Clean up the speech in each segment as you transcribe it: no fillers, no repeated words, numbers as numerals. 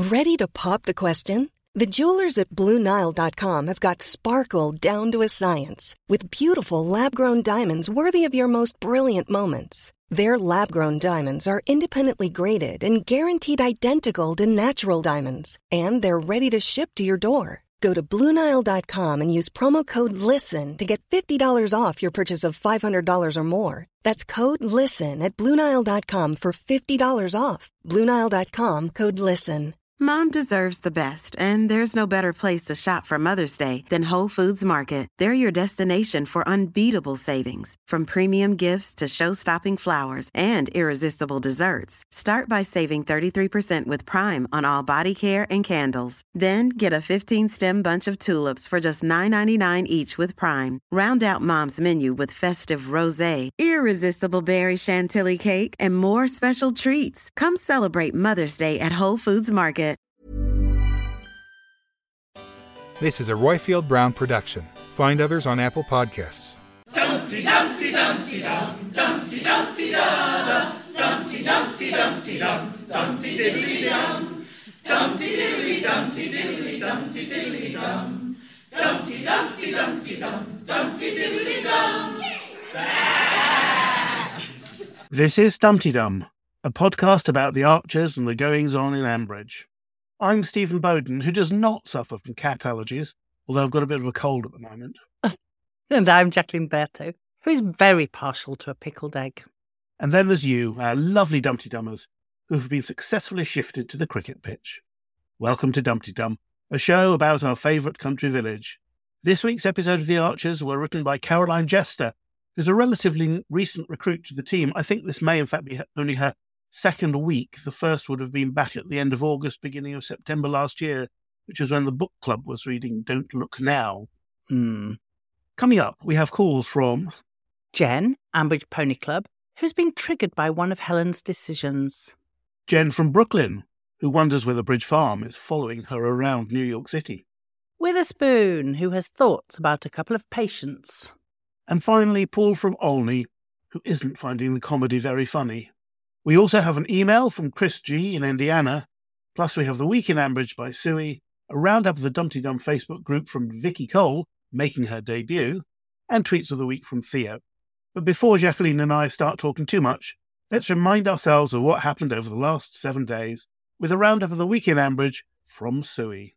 Ready to pop the question? The jewelers at BlueNile.com have got sparkle down to a science with beautiful lab-grown diamonds worthy of your most brilliant moments. Their lab-grown diamonds are independently graded and guaranteed identical to natural diamonds, and they're ready to ship to your door. Go to BlueNile.com and use promo code LISTEN to get $50 off your purchase of $500 or more. That's code LISTEN at BlueNile.com for $50 off. BlueNile.com, code LISTEN. Mom deserves the best, and there's no better place to shop for Mother's Day than Whole Foods Market. They're your destination for unbeatable savings, from premium gifts to show-stopping flowers and irresistible desserts. Start by saving 33% with Prime on all body care and candles. Then get a 15-stem bunch of tulips for just $9.99 each with Prime. Round out Mom's menu with festive rosé, irresistible berry chantilly cake, and more special treats. Come celebrate Mother's Day at Whole Foods Market. This is a Roifield Brown production. Find others on Apple Podcasts. Dumpty Dumpty Dumpty Dum, Dumpty Dumpty Da, Dumpty Dumpty Dumpty Dum, Dumpty Diddly Dum, Dumpty Diddly Dumpty Diddly Dumpty Diddly Dum, Dumpty Dumpty Dumpty Dum, Dumpty Diddly Dum. This is Dumpty Dum, a podcast about the Archers and the goings-on in Ambridge. I'm Stephen Bowden, who does not suffer from cat allergies, although I've got a bit of a cold at the moment. And I'm Jacqueline Berto, who is very partial to a pickled egg. And then there's you, our lovely Dumpty Dummers, who have been successfully shifted to the cricket pitch. Welcome to Dumpty Dum, a show about our favourite country village. This week's episode of The Archers were written by Caroline Jester, who's a relatively recent recruit to the team. I think this may in fact be only her second week. The first would have been back at the end of August, beginning of September last year, which was when the book club was reading Don't Look Now. Coming up, we have calls from Jen, Ambridge Pony Club, who's been triggered by one of Helen's decisions. Jen from Brooklyn, who wonders whether Bridge Farm is following her around New York City. Witherspoon, who has thoughts about a couple of patients. And finally, Paul from Olney, who isn't finding the comedy very funny. We also have an email from Chris G. in Indiana, plus we have The Week in Ambridge by Suey, a roundup of the Dumpty Dum Facebook group from Vicky Cole, making her debut, and Tweets of the Week from Theo. But before Jacqueline and I start talking too much, let's remind ourselves of what happened over the last 7 days, with a roundup of The Week in Ambridge from Suey.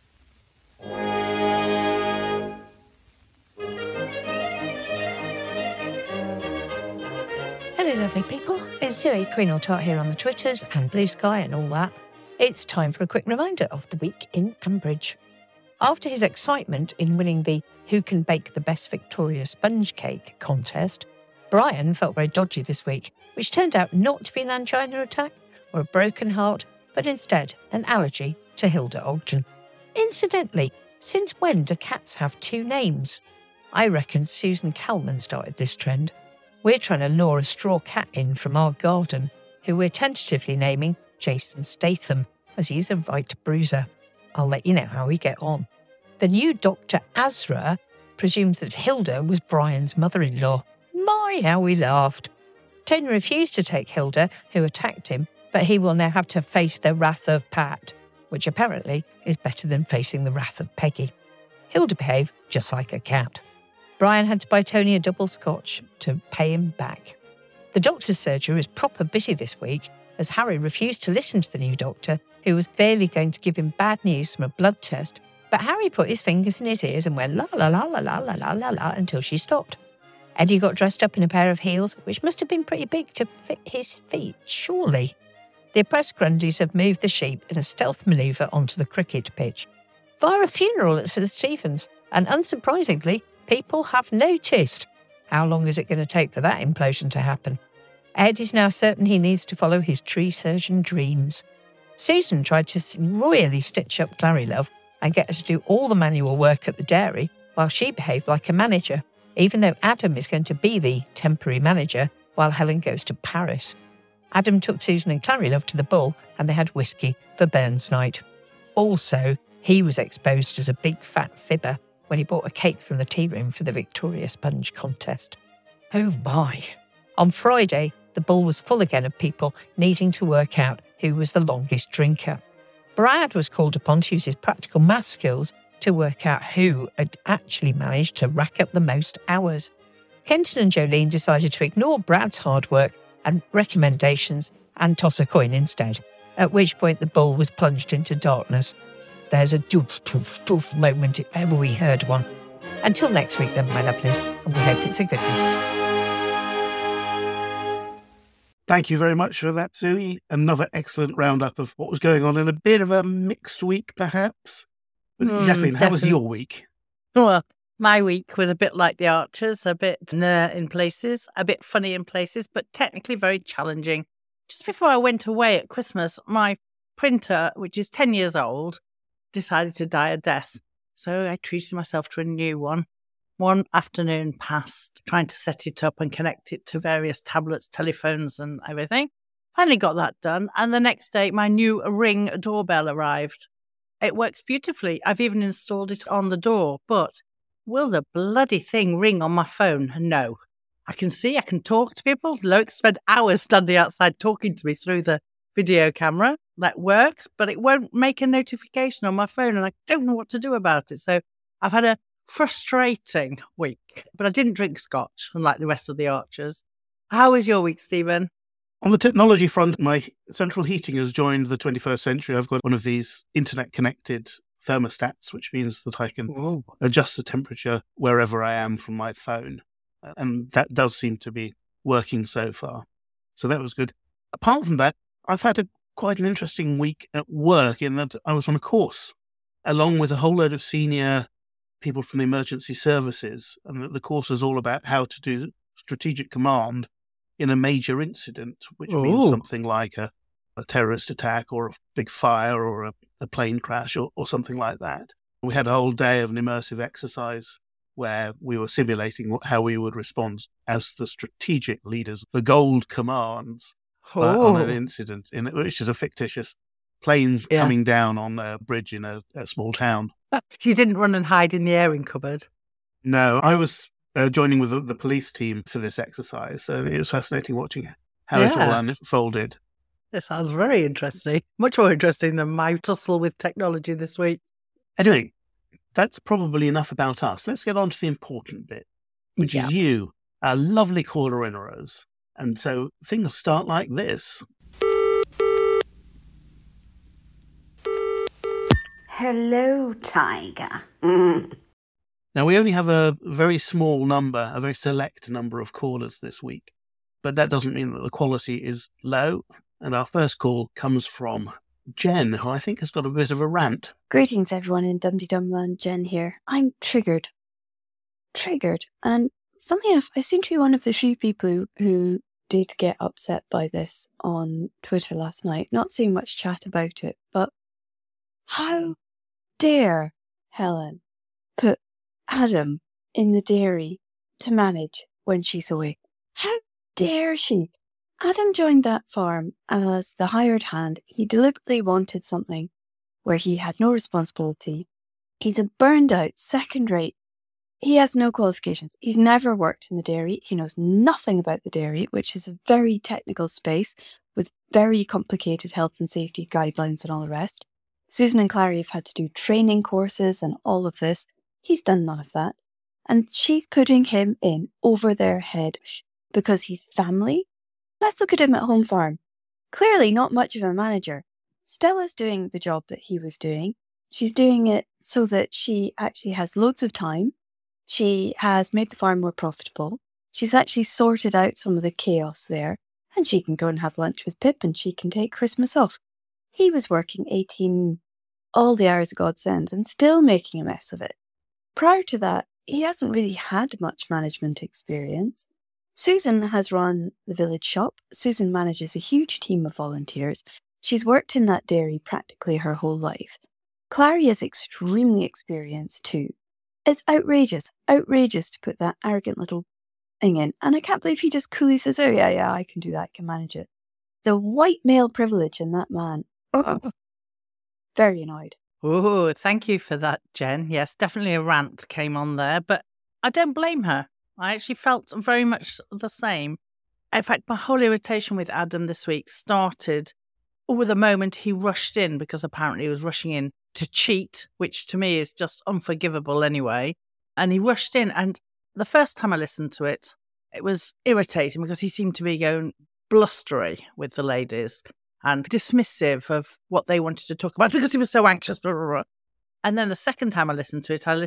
Hello lovely people, it's Zoe, Queen or Tart here on the Twitters and Blue Sky and all that. It's time for a quick reminder of the week in Ambridge. After his excitement in winning the Who Can Bake the Best Victoria Sponge Cake contest, Brian felt very dodgy this week, which turned out not to be an angina attack or a broken heart, but instead an allergy to Hilda Ogden. Incidentally, since when do cats have two names? I reckon Susan Calman started this trend. We're trying to lure a straw cat in from our garden, who we're tentatively naming Jason Statham, as he's a right bruiser. I'll let you know how we get on. The new Dr. Azra presumes that Hilda was Brian's mother-in-law. My, how we laughed. Tony refused to take Hilda, who attacked him, but he will now have to face the wrath of Pat, which apparently is better than facing the wrath of Peggy. Hilda behaved just like a cat. Brian had to buy Tony a double scotch to pay him back. The doctor's surgery was proper busy this week, as Harry refused to listen to the new doctor, who was clearly going to give him bad news from a blood test, but Harry put his fingers in his ears and went la la la la la la la la la until she stopped. Eddie got dressed up in a pair of heels, which must have been pretty big to fit his feet, surely. The oppressed Grundys have moved the sheep in a stealth manoeuvre onto the cricket pitch, via a funeral at St Stephen's, and unsurprisingly, people have noticed. How long is it going to take for that implosion to happen? Ed is now certain he needs to follow his tree surgeon dreams. Susan tried to royally stitch up Clarylove and get her to do all the manual work at the dairy while she behaved like a manager, even though Adam is going to be the temporary manager while Helen goes to Paris. Adam took Susan and Clarylove to the ball and they had whiskey for Burns night. Also, he was exposed as a big fat fibber when he bought a cake from the tea room for the Victoria Sponge contest. Oh my. On Friday, the ball was full again of people needing to work out who was the longest drinker. Brad was called upon to use his practical math skills to work out who had actually managed to rack up the most hours. Kenton and Jolene decided to ignore Brad's hard work and recommendations and toss a coin instead, at which point the bull was plunged into darkness. There's a doof, doof, doof moment if ever we heard one. Until next week then, my lovelies, and we hope it's a good one. Thank you very much for that, Suey. Another excellent roundup of what was going on in a bit of a mixed week, perhaps. But Jacqueline, how was your week? Well, my week was a bit like the Archers, a bit in places, a bit funny in places, but technically very challenging. Just before I went away at Christmas, my printer, which is 10 years old, decided to die a death. So I treated myself to a new one. One afternoon passed trying to set it up and connect it to various tablets, telephones and everything. Finally got that done. And the next day, my new Ring doorbell arrived. It works beautifully. I've even installed it on the door. But will the bloody thing ring on my phone? No. I can talk to people. Loic spent hours standing outside talking to me through the video camera. That works, but it won't make a notification on my phone, and I don't know what to do about it. So I've had a frustrating week, but I didn't drink scotch, unlike the rest of the Archers. How was your week, Stephen? On the technology front, my central heating has joined the 21st century. I've got one of these internet-connected thermostats, which means that I can adjust the temperature wherever I am from my phone. And that does seem to be working so far. So that was good. Apart from that, I've had quite an interesting week at work in that I was on a course, along with a whole load of senior people from the emergency services. And the course is all about how to do strategic command in a major incident, which means something like a terrorist attack or a big fire or a plane crash or something like that. We had a whole day of an immersive exercise where we were simulating how we would respond as the strategic leaders, the gold commands on an incident, which is a fictitious plane coming down on a bridge in a small town. So you didn't run and hide in the airing cupboard? No, I was joining with the police team for this exercise, so it was fascinating watching how it all unfolded. It sounds very interesting. Much more interesting than my tussle with technology this week. Anyway, that's probably enough about us. Let's get on to the important bit, which is you, our lovely caller in Rose. And so things start like this. Hello, Tiger. Now, we only have a very small number, a very select number of callers this week, but that doesn't mean that the quality is low. And our first call comes from Jen, who I think has got a bit of a rant. Greetings, everyone in Dum-de-Dum-land. Jen here. I'm triggered. And funnily enough, I seem to be one of the few people who did get upset by this on Twitter last night. Not seeing much chat about it, but how dare Helen put Adam in the dairy to manage when she's away? How dare she? Adam joined that farm as the hired hand. He deliberately wanted something where he had no responsibility. He's a burned out, second rate. He has no qualifications. He's never worked in the dairy. He knows nothing about the dairy, which is a very technical space with very complicated health and safety guidelines and all the rest. Susan and Clary have had to do training courses and all of this. He's done none of that. And she's putting him in over their head because he's family. Let's look at him at Home Farm. Clearly not much of a manager. Stella's doing the job that he was doing. She's doing it so that she actually has loads of time. She has made the farm more profitable. She's actually sorted out some of the chaos there. And she can go and have lunch with Pip and she can take Christmas off. He was working 18, all the hours God sends, and still making a mess of it. Prior to that, he hasn't really had much management experience. Susan has run the village shop. Susan manages a huge team of volunteers. She's worked in that dairy practically her whole life. Clary is extremely experienced too. It's outrageous to put that arrogant little thing in. And I can't believe he just coolly says, oh yeah, I can do that, I can manage it. The white male privilege in that man. Very annoyed. Oh, thank you for that, Jen. Yes, definitely a rant came on there, but I don't blame her. I actually felt very much the same. In fact, my whole irritation with Adam this week started or the moment he rushed in, because apparently he was rushing in to cheat, which to me is just unforgivable anyway. And he rushed in, and the first time I listened to it, it was irritating because he seemed to be going blustery with the ladies and dismissive of what they wanted to talk about because he was so anxious. Blah, blah, blah. And then the second time I listened to it on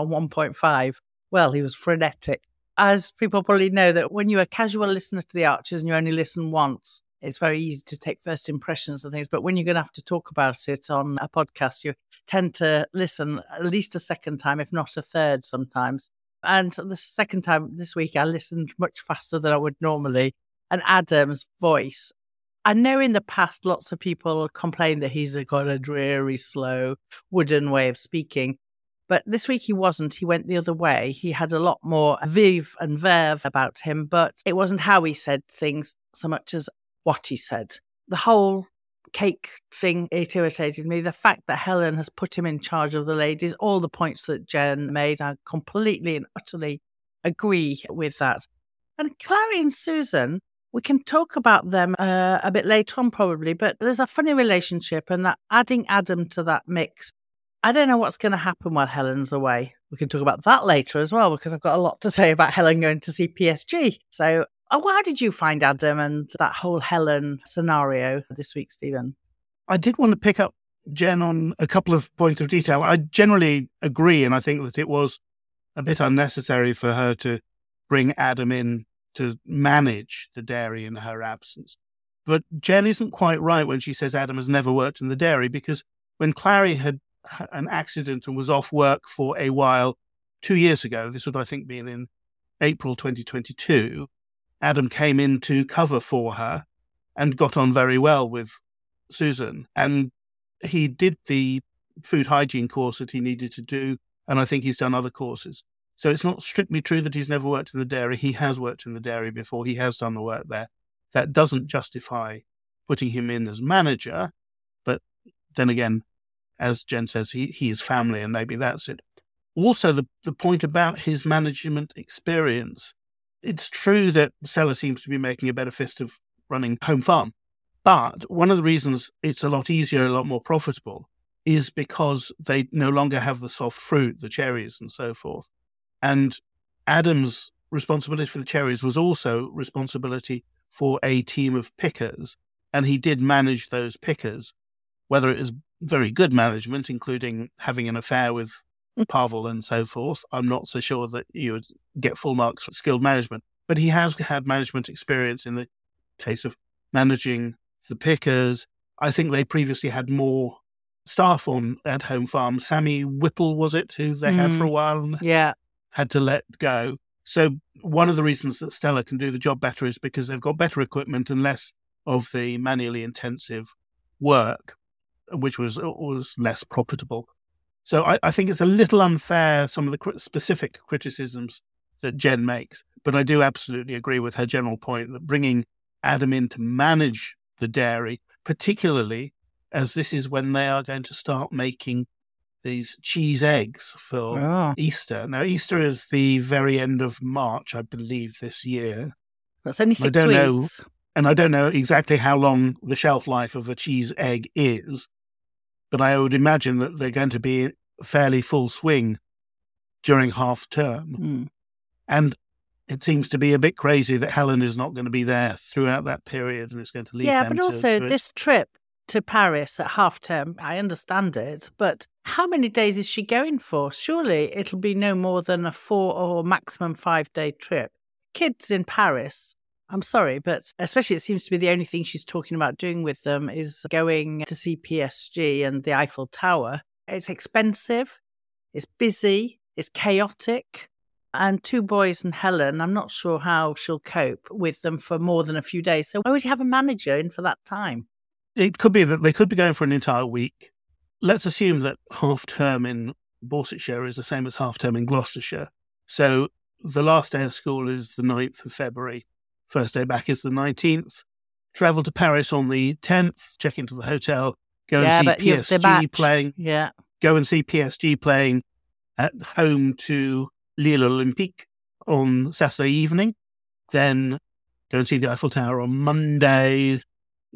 1.5. Well, he was frenetic. As people probably know, that when you're a casual listener to the Archers and you only listen once, it's very easy to take first impressions and things. But when you're going to have to talk about it on a podcast, you tend to listen at least a second time, if not a third sometimes. And the second time this week, I listened much faster than I would normally. And Adam's voice, I know in the past lots of people complain that he's got a dreary, slow, wooden way of speaking. But this week he wasn't. He went the other way. He had a lot more vive and verve about him, but it wasn't how he said things so much as what he said. The whole cake thing, it irritated me. The fact that Helen has put him in charge of the ladies, all the points that Jen made, I completely and utterly agree with that. And Clary and Susan, we can talk about them a bit later on probably, but there's a funny relationship, and that adding Adam to that mix, I don't know what's going to happen while Helen's away. We can talk about that later as well, because I've got a lot to say about Helen going to see PSG. So how did you find Adam and that whole Helen scenario this week, Stephen? I did want to pick up Jen on a couple of points of detail. I generally agree, and I think that it was a bit unnecessary for her to bring Adam in to manage the dairy in her absence. But Jen isn't quite right when she says Adam has never worked in the dairy, because when Clary had an accident and was off work for a while 2 years ago, this would, I think, been in April 2022, Adam came in to cover for her and got on very well with Susan. And he did the food hygiene course that he needed to do, and I think he's done other courses. So it's not strictly true that he's never worked in the dairy. He has worked in the dairy before. He has done the work there. That doesn't justify putting him in as manager. But then again, as Jen says, he is family, and maybe that's it. Also, the point about his management experience, it's true that Stella seems to be making a better fist of running Home Farm. But one of the reasons it's a lot easier, a lot more profitable, is because they no longer have the soft fruit, the cherries and so forth. And Adam's responsibility for the cherries was also responsibility for a team of pickers. And he did manage those pickers, whether it is very good management, including having an affair with Pavel and so forth. I'm not so sure that you would get full marks for skilled management. But he has had management experience in the case of managing the pickers. I think they previously had more staff on at Home Farm. Sammy Whipple, was it, who they had for a while and had to let go. So one of the reasons that Stella can do the job better is because they've got better equipment and less of the manually intensive work, which was less profitable. So I think it's a little unfair, some of the specific criticisms that Jen makes, but I do absolutely agree with her general point that bringing Adam in to manage the dairy, particularly as this is when they are going to start making these cheese eggs for Easter. Now, Easter is the very end of March, I believe, this year. That's only 6 weeks. And I don't know exactly how long the shelf life of a cheese egg is, but I would imagine that they're going to be fairly full swing during half term. And it seems to be a bit crazy that Helen is not going to be there throughout that period, and it's going to leave them. Yeah, but also this trip to Paris at half term, I understand it, but how many days is she going for? Surely it'll be no more than a 4 or maximum 5-day trip. Kids in Paris, I'm sorry, but especially it seems to be the only thing she's talking about doing with them is going to see PSG and the Eiffel Tower. It's expensive, it's busy, it's chaotic. And 2 boys and Helen, I'm not sure how she'll cope with them for more than a few days. So why would you have a manager in for that time? It could be that they could be going for an entire week. Let's assume that half term in Borsetshire is the same as half term in Gloucestershire. So the last day of school is the 9th of February. First day back is the 19th. Travel to Paris on the 10th, check into the hotel, go and see PSG playing. Yeah. Go and see PSG playing at home to Lille Olympique on Saturday evening. Then go and see the Eiffel Tower on Monday.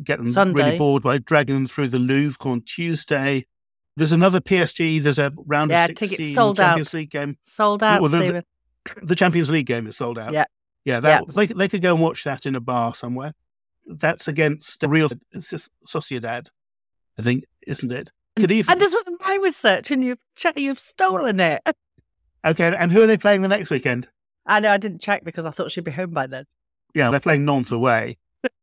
get them Sunday. really bored by dragging them through the Louvre on Tuesday. There's another PSG. There's a round of 16 tickets sold Champions out. League game. Sold out, Well, Stephen. The Champions League game is sold out. Yeah. Yeah, they could go and watch that in a bar somewhere. That's against Real Sociedad, I think, isn't it? Could even... And this was my research, and you've stolen it. Okay, and who are they playing the next weekend? I know, I didn't check because I thought she'd be home by then. Yeah, they're playing Nantes away.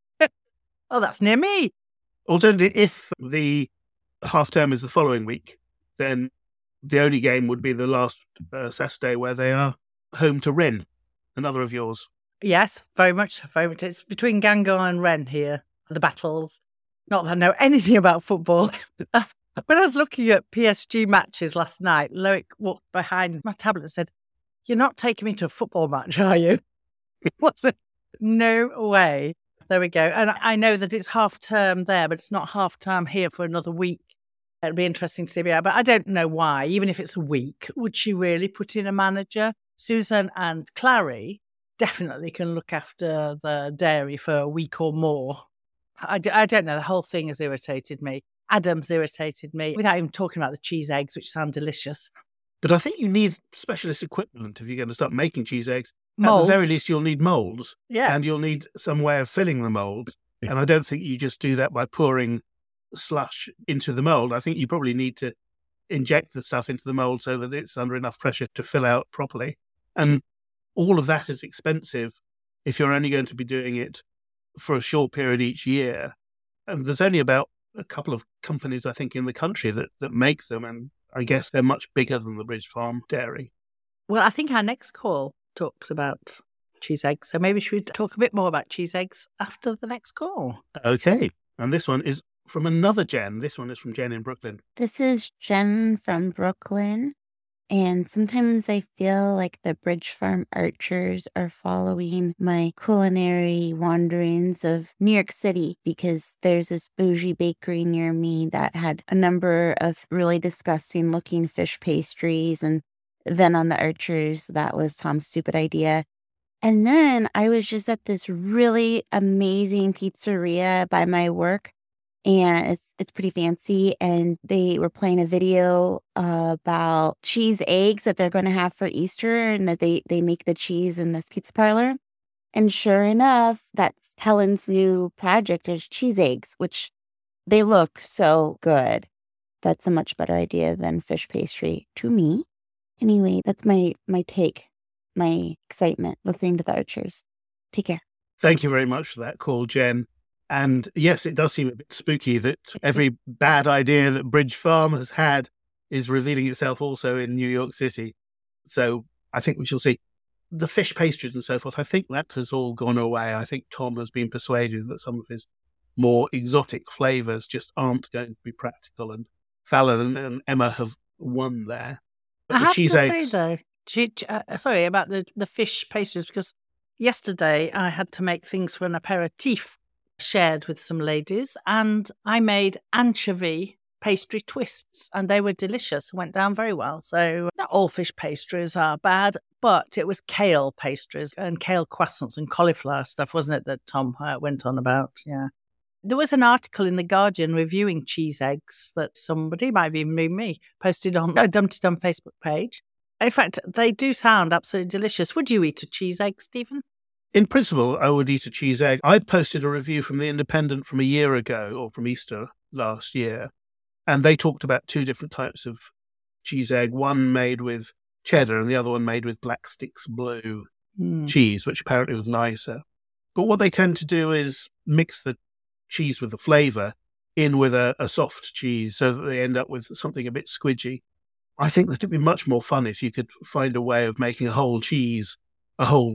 Oh, that's near me. Alternatively, if the half term is the following week, then the only game would be the last Saturday where they are home to Rennes, another of yours. Yes, very much, very much. It's between Guingamp and Rennes here, the battles. Not that I know anything about football. When I was looking at PSG matches last night, Loic walked behind my tablet and said, "You're not taking me to a football match, are you?" Was it? No way. There we go. And I know that it's half term there, but it's not half term here for another week. It'll be interesting to see. But I don't know why, even if it's a week, would she really put in a manager? Susan and Clary definitely can look after the dairy for a week or more. I don't know. The whole thing has irritated me. Adam's irritated me, without even talking about the cheese eggs, which sound delicious. But I think you need specialist equipment if you're going to start making cheese eggs. Molds. At the very least, you'll need moulds. Yeah. And you'll need some way of filling the moulds. Yeah. And I don't think you just do that by pouring slush into the mould. I think you probably need to inject the stuff into the mould so that it's under enough pressure to fill out properly. And all of that is expensive if you're only going to be doing it for a short period each year. And there's only about a couple of companies, I think, in the country that make them. And I guess they're much bigger than the Bridge Farm dairy. Well, I think our next call talks about cheese eggs. So maybe we should talk a bit more about cheese eggs after the next call. Okay. And this one is from another Jen. This one is from Jen in Brooklyn. This is Jen from Brooklyn. And sometimes I feel like the Bridge Farm Archers are following my culinary wanderings of New York City, because there's this bougie bakery near me that had a number of really disgusting looking fish pastries. And then on the Archers, that was Tom's stupid idea. And then I was just at this really amazing pizzeria by my work. And it's pretty fancy. And they were playing a video about cheese eggs that they're going to have for Easter, and that they make the cheese in this pizza parlor. And sure enough, that's Helen's new project is cheese eggs, which they look so good. That's a much better idea than fish pastry to me. Anyway, that's my take, my excitement listening to the Archers. Take care. Thank you very much for that call, Jen. And yes, it does seem a bit spooky that every bad idea that Bridge Farm has had is revealing itself also in New York City. So I think we shall see. The fish pastries and so forth, I think that has all gone away. I think Tom has been persuaded that some of his more exotic flavours just aren't going to be practical. And Fallon and Emma have won there. But I the have cheese to eggs... say, though, sorry, about the fish pastries, because yesterday I had to make things for an aperitif shared with some ladies, and I made anchovy pastry twists, and they were delicious, went down very well. So not all fish pastries are bad, but it was kale pastries and kale croissants and cauliflower stuff, wasn't it, that Tom went on about? Yeah. There was an article in The Guardian reviewing cheese eggs that somebody, might have even been me, posted on a Dumpty Dum Facebook page. In fact, they do sound absolutely delicious. Would you eat a cheese egg, Stephen? In principle, I would eat a cheese egg. I posted a review from The Independent from a year ago, or from Easter last year, and they talked about two different types of cheese egg, one made with cheddar and the other one made with Black Sticks Blue cheese, which apparently was nicer. But what they tend to do is mix the cheese with the flavour in with a soft cheese so that they end up with something a bit squidgy. I think that it'd be much more fun if you could find a way of making a whole cheese, a whole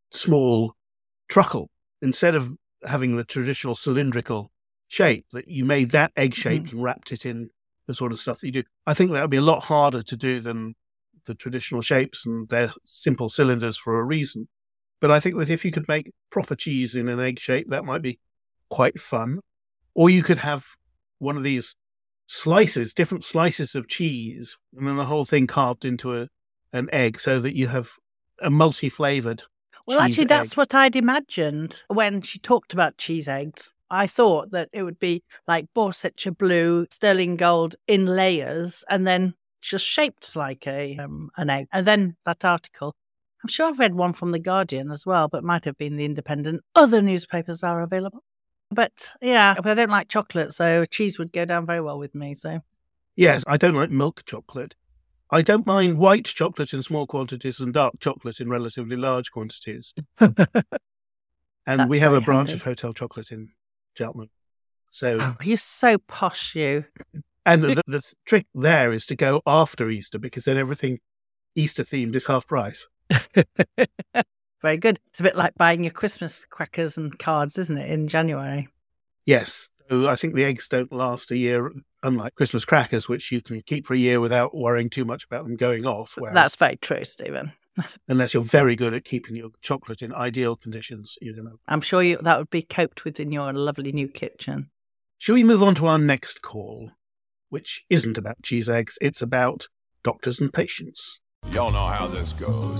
small truckle, instead of having the traditional cylindrical shape, that you made that egg shaped and wrapped it in the sort of stuff that you do. I think that would be a lot harder to do than the traditional shapes, and they're simple cylinders for a reason. But I think that if you could make proper cheese in an egg shape, that might be quite fun. Or you could have one of these slices, different slices of cheese, and then the whole thing carved into an egg, so that you have a multi-flavoured Well, actually, egg. that's what I'd imagined when she talked about cheese eggs. I thought that it would be like Borsetshire blue, sterling gold in layers, and then just shaped like an egg. And then that article, I'm sure I've read one from The Guardian as well, but it might have been The Independent. Other newspapers are available. But yeah, but I don't like chocolate, so cheese would go down very well with me. So yes, I don't like milk chocolate. I don't mind white chocolate in small quantities and dark chocolate in relatively large quantities. And we have a branch of Hotel Chocolate in Cheltenham. So you're so posh, you. And the trick there is to go after Easter, because then everything Easter themed is half price. Very good. It's a bit like buying your Christmas crackers and cards, isn't it, in January? Yes. So I think the eggs don't last a year, unlike Christmas crackers, which you can keep for a year without worrying too much about them going off. Whereas, that's very true, Stephen. Unless you're very good at keeping your chocolate in ideal conditions, you know. I'm sure that would be coped with in your lovely new kitchen. Shall we move on to our next call, which isn't about cheese eggs, it's about doctors and patients. Y'all know how this goes.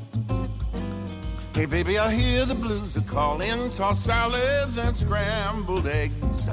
Hey, baby, I hear the blues are calling, tossed salads and scrambled eggs.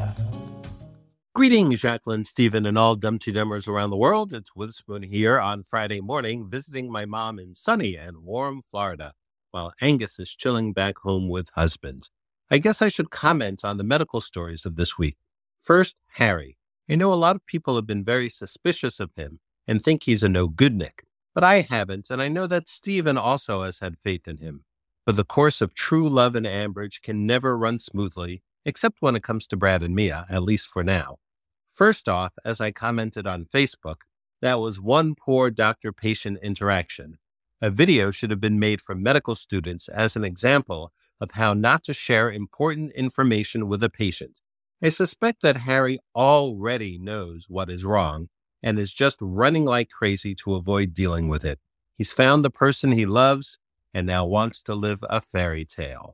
Greetings, Jacqueline, Stephen, and all Dumpty Dummers around the world. It's Witherspoon here on Friday morning, visiting my mom in sunny and warm Florida, while Angus is chilling back home with husband. I guess I should comment on the medical stories of this week. First, Harry. I know a lot of people have been very suspicious of him and think he's a no-goodnik, but I haven't, and I know that Stephen also has had faith in him. But the course of true love in Ambridge can never run smoothly, except when it comes to Brad and Mia, at least for now. First off, as I commented on Facebook, that was one poor doctor-patient interaction. A video should have been made for medical students as an example of how not to share important information with a patient. I suspect that Harry already knows what is wrong and is just running like crazy to avoid dealing with it. He's found the person he loves and now wants to live a fairy tale.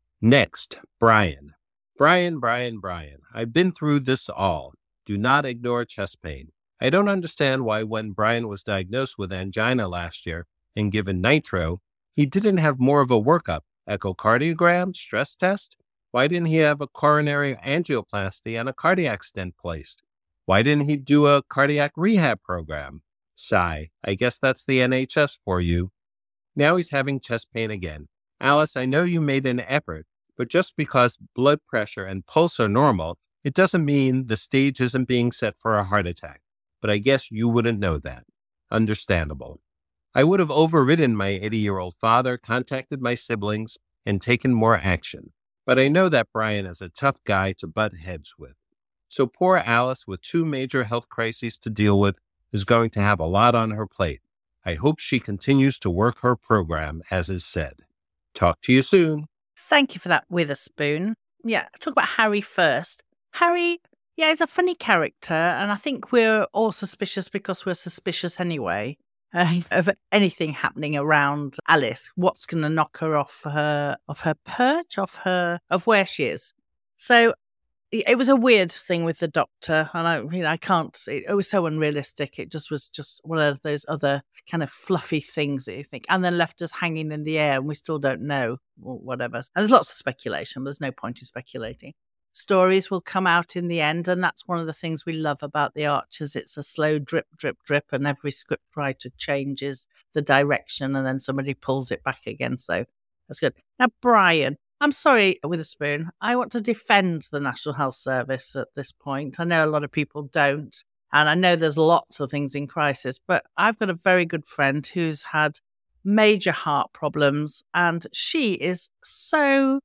Next, Brian. Brian. I've been through this all. Do not ignore chest pain. I don't understand why when Brian was diagnosed with angina last year and given nitro, he didn't have more of a workup, echocardiogram, stress test. Why didn't he have a coronary angioplasty and a cardiac stent placed? Why didn't he do a cardiac rehab program? Sigh, I guess that's the NHS for you. Now he's having chest pain again. Alice, I know you made an effort, but just because blood pressure and pulse are normal, it doesn't mean the stage isn't being set for a heart attack. But I guess you wouldn't know that. Understandable. I would have overridden my 80-year-old father, contacted my siblings, and taken more action. But I know that Brian is a tough guy to butt heads with. So poor Alice, with 2 major health crises to deal with, is going to have a lot on her plate. I hope she continues to work her program, as is said. Talk to you soon. Thank you for that, Witherspoon. Yeah, talk about Harry first. Harry, yeah, he's a funny character, and I think we're all suspicious because we're suspicious anyway of anything happening around Alice. What's going to knock her off her perch, of where she is. So it was a weird thing with the doctor, and I can't. It was so unrealistic. It was just one of those other kind of fluffy things that you think, and then left us hanging in the air, and we still don't know or whatever. And there's lots of speculation. But there's no point in speculating. Stories will come out in the end, and that's one of the things we love about the Archers. It's a slow drip, drip, drip, and every scriptwriter changes the direction, and then somebody pulls it back again. So that's good. Now, Brian, I'm sorry, Witherspoon. I want to defend the National Health Service at this point. I know a lot of people don't, and I know there's lots of things in crisis, but I've got a very good friend who's had major heart problems, and she is so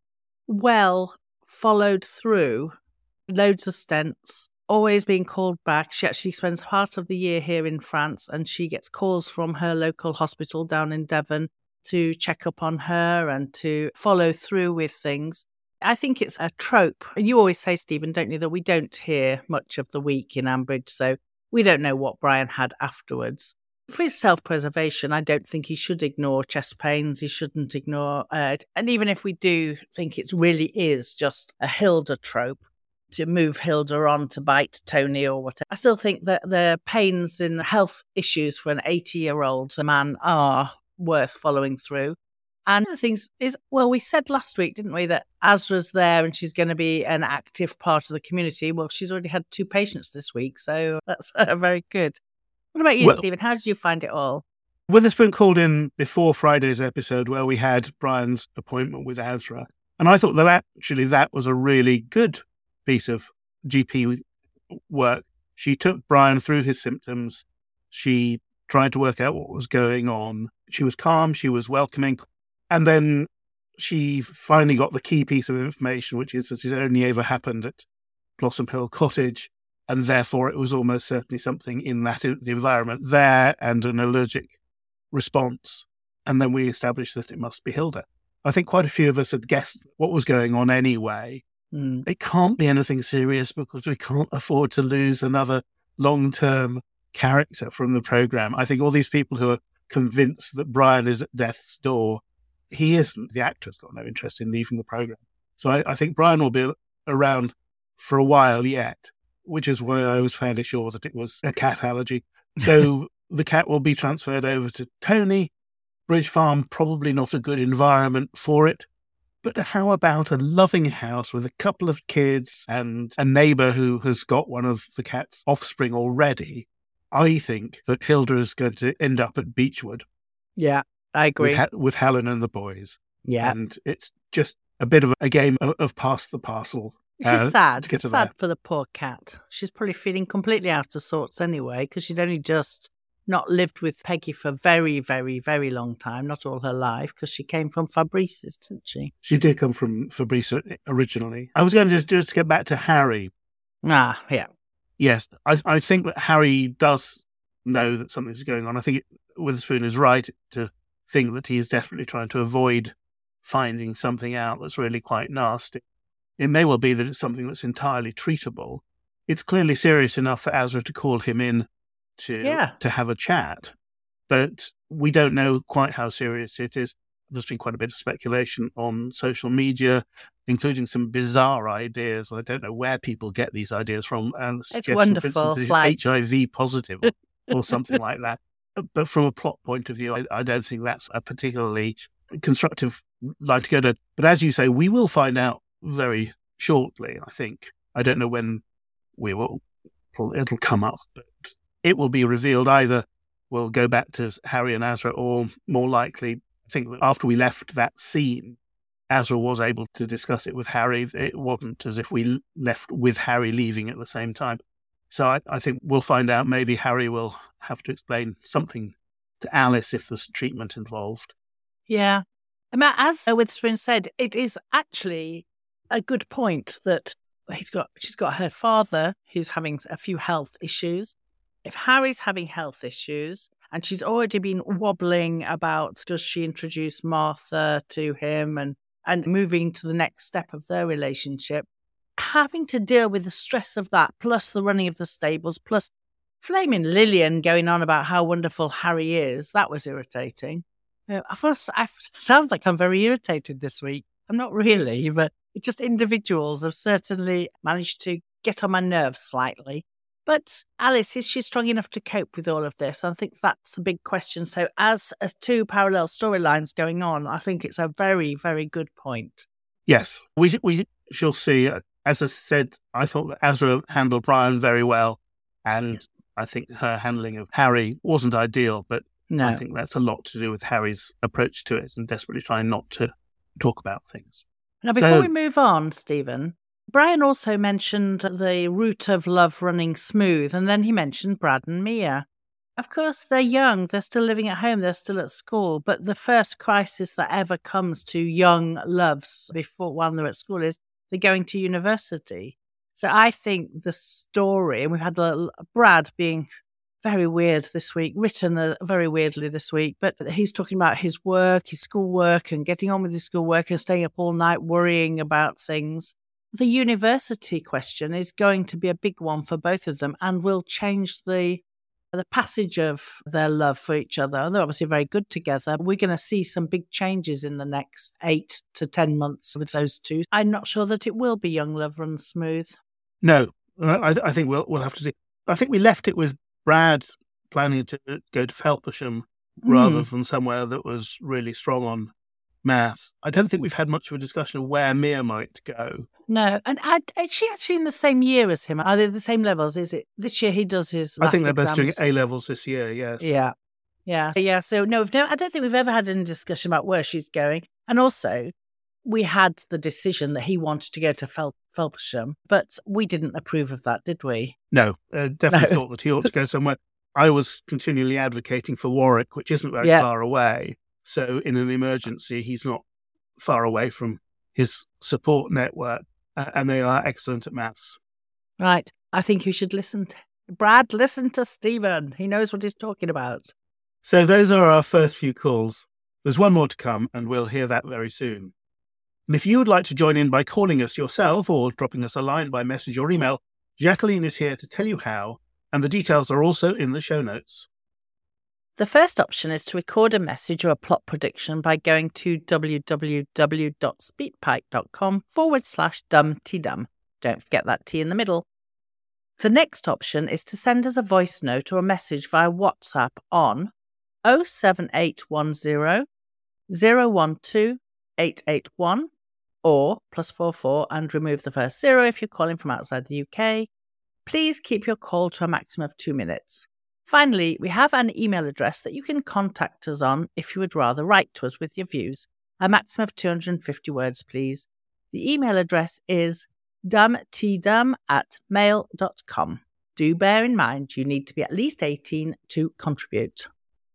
well followed through, loads of stents, always being called back. She actually spends part of the year here in France, and she gets calls from her local hospital down in Devon to check up on her and to follow through with things. I think it's a trope. You always say, Stephen, don't you, that we don't hear much of the week in Ambridge, so we don't know what Brian had afterwards. For his self-preservation, I don't think he should ignore chest pains. He shouldn't ignore it. And even if we do think it really is just a Hilda trope to move Hilda on to bite Tony or whatever, I still think that the pains and health issues for an 80-year-old man are worth following through. And the things is, well, we said last week, didn't we, that Azra's there and she's going to be an active part of the community. Well, she's already had 2 patients this week, so that's very good. What about you, Stephen? How did you find it all? Witherspoon called in before Friday's episode where we had Brian's appointment with Azra. And I thought that actually that was a really good piece of GP work. She took Brian through his symptoms. She tried to work out what was going on. She was calm. She was welcoming. And then she finally got the key piece of information, which is that it only ever happened at Blossom Hill Cottage. And therefore, it was almost certainly something in the environment there and an allergic response. And then we established that it must be Hilda. I think quite a few of us had guessed what was going on anyway. It can't be anything serious because we can't afford to lose another long-term character from the programme. I think all these people who are convinced that Brian is at death's door, he isn't. The actor's got no interest in leaving the programme. So I think Brian will be around for a while yet, which is why I was fairly sure that it was a cat allergy. So the cat will be transferred over to Tony. Bridge Farm, probably not a good environment for it. But how about a loving house with a couple of kids and a neighbour who has got one of the cat's offspring already? I think that Hilda is going to end up at Beechwood. Yeah, I agree. With Helen and the boys. Yeah. And it's just a bit of a game of pass the parcel. She's sad. It's sad for the poor cat. She's probably feeling completely out of sorts anyway, because she'd only just not lived with Peggy for a very, very, very long time, not all her life, because she came from Fabrice's, didn't she? She did come from Fabrice originally. I was going to just get back to Harry. Yeah. Yes, I think that Harry does know that something's going on. I think Witherspoon is right to think that he is definitely trying to avoid finding something out that's really quite nasty. It may well be that it's something that's entirely treatable. It's clearly serious enough for Azra to call him in to have a chat, but we don't know quite how serious it is. There's been quite a bit of speculation on social media, including some bizarre ideas. I don't know where people get these ideas from. And it's wonderful. For instance, is HIV positive or something like that. But from a plot point of view, I don't think that's a particularly constructive line to go to. But as you say, we will find out very shortly, I think. I don't know when it'll come up, but it will be revealed. Either we'll go back to Harry and Azra, or more likely, I think that after we left that scene, Azra was able to discuss it with Harry. It wasn't as if we left with Harry leaving at the same time. So I think we'll find out. Maybe Harry will have to explain something to Alice if there's treatment involved. Yeah. As Witherspoon said, it is actually a good point that she's got her father who's having a few health issues. If Harry's having health issues and she's already been wobbling about, does she introduce Martha to him and moving to the next step of their relationship, having to deal with the stress of that, plus the running of the stables, plus flaming Lillian going on about how wonderful Harry is, that was irritating. Sounds like I'm very irritated this week. I'm not really, but it's just individuals have certainly managed to get on my nerves slightly. But Alice, is she strong enough to cope with all of this? I think that's the big question. So as 2 parallel storylines going on, I think it's a very, very good point. Yes, we shall see. As I said, I thought that Azra handled Brian very well, and I think her handling of Harry wasn't ideal, but no. I think that's a lot to do with Harry's approach to it and desperately trying not to talk about things. Now, before we move on, Stephen, Brian also mentioned the route of love running smooth, and then he mentioned Brad and Mia. Of course, they're young, they're still living at home, they're still at school, but the first crisis that ever comes to young loves when they're at school is they're going to university. So I think the story, and we've had Brad being very weird this week, written very weirdly this week, but he's talking about his work, his schoolwork, and getting on with his schoolwork and staying up all night worrying about things. The university question is going to be a big one for both of them and will change the passage of their love for each other. They're obviously very good together. We're going to see some big changes in the next 8 to 10 months with those two. I'm not sure that it will be young love run smooth. No, I think we'll have to see. I think we left it with Brad planning to go to Felpersham rather than somewhere that was really strong on maths. I don't think we've had much of a discussion of where Mia might go. No. And is she actually in the same year as him? Are they the same levels? Is it this year he does his last I think they're both doing exams? A-levels this year, yes. Yeah. Yeah. So, no, I don't think we've ever had any discussion about where she's going. And also, we had the decision that he wanted to go to Felpersham, but we didn't approve of that, did we? No, definitely thought that he ought to go somewhere. I was continually advocating for Warwick, which isn't very far away. So in an emergency, he's not far away from his support network, and they are excellent at maths. Right. I think you should listen to Brad. Listen to Stephen. He knows what he's talking about. So those are our first few calls. There's one more to come, and we'll hear that very soon. And if you would like to join in by calling us yourself or dropping us a line by message or email, Jacqueline is here to tell you how, and the details are also in the show notes. The first option is to record a message or a plot prediction by going to www.speakpipe.com/dumtydum. Don't forget that T in the middle. The next option is to send us a voice note or a message via WhatsApp on 07810 012 881 or +44 and remove the first 0 if you're calling from outside the UK. Please keep your call to a maximum of 2 minutes. Finally, we have an email address that you can contact us on if you would rather write to us with your views. A maximum of 250 words, please. The email address is dumtydum@mail.com. Do bear in mind you need to be at least 18 to contribute.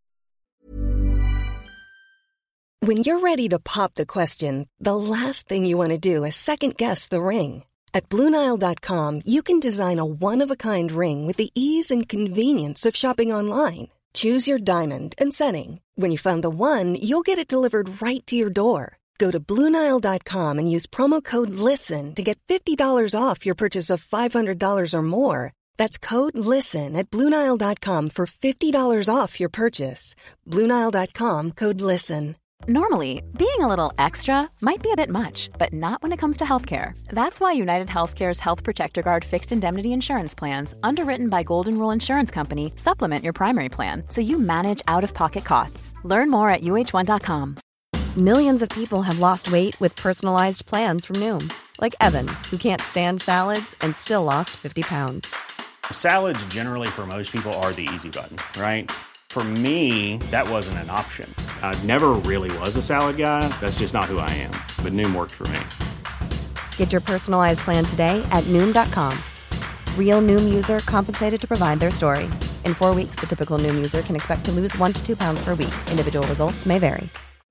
When you're ready to pop the question, the last thing you want to do is second-guess the ring. At BlueNile.com, you can design a one-of-a-kind ring with the ease and convenience of shopping online. Choose your diamond and setting. When you find the one, you'll get it delivered right to your door. Go to BlueNile.com and use promo code LISTEN to get $50 off your purchase of $500 or more. That's code LISTEN at BlueNile.com for $50 off your purchase. BlueNile.com, code LISTEN. Normally, being a little extra might be a bit much, but not when it comes to healthcare. That's why United Healthcare's Health Protector Guard fixed indemnity insurance plans, underwritten by Golden Rule Insurance Company, supplement your primary plan so you manage out-of-pocket costs. Learn more at UH1.com. Millions of people have lost weight with personalized plans from Noom. Like Evan, who can't stand salads and still lost 50 pounds. Salads generally for most people are the easy button, right? For me, that wasn't an option. I never really was a salad guy. That's just not who I am. But Noom worked for me. Get your personalized plan today at Noom.com. Real Noom user compensated to provide their story. In 4 weeks, the typical Noom user can expect to lose 1 to 2 pounds per week. Individual results may vary.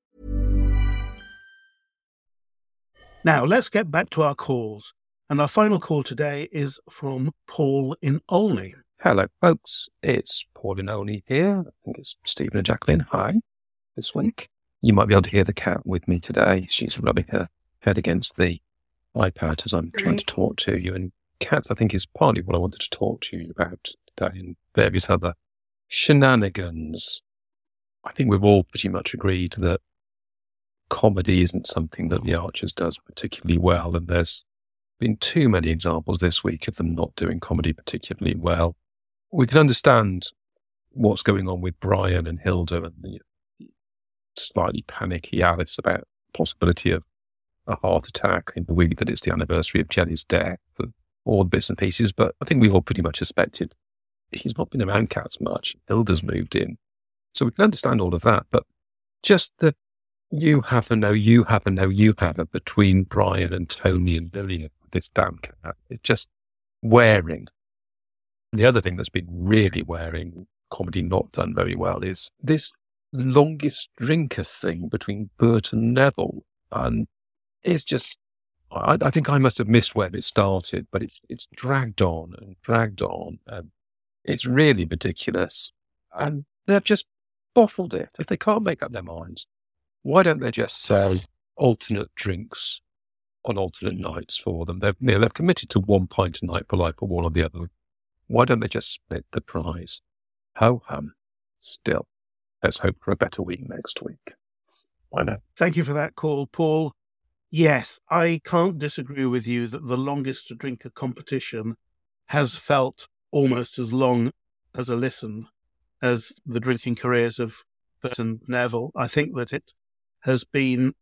Now, let's get back to our calls. And our final call today is from Paul in Olney. Hello, folks. It's Paul in Olney here. I think it's Stephen and Jacqueline. Hi. This week, you might be able to hear the cat with me today. She's rubbing her head against the iPad as I'm trying to talk to you. And cats, I think, is partly what I wanted to talk to you about today and various other shenanigans. I think we've all pretty much agreed that comedy isn't something that the Archers does particularly well. And there's been too many examples this week of them not doing comedy particularly well. We can understand what's going on with Brian and Hilda and the slightly panicky Alice about the possibility of a heart attack in the week that it's the anniversary of Jenny's death, and all the bits and pieces. But I think we all pretty much suspected he's not been around cats much. Hilda's moved in. So we can understand all of that. But just the you have a between Brian and Tony and Lillian, this damn cat, it's just wearing. The other thing that's been really wearing, comedy not done very well, is this longest drinker thing between Bert and Neville. And it's just, I think I must have missed where it started, but it's dragged on and dragged on. And it's really ridiculous. And they've just bottled it. If they can't make up their minds, why don't they just sell alternate drinks on alternate nights for them? They've committed to 1 pint a night for life for one or the other. Why don't they just split the prize? Ho-hum. Still, let's hope for a better week next week. Why not? Thank you for that call, Paul. Yes, I can't disagree with you that the longest to drinker competition has felt almost as long as a listen as the drinking careers of Bert and Neville. I think that it has been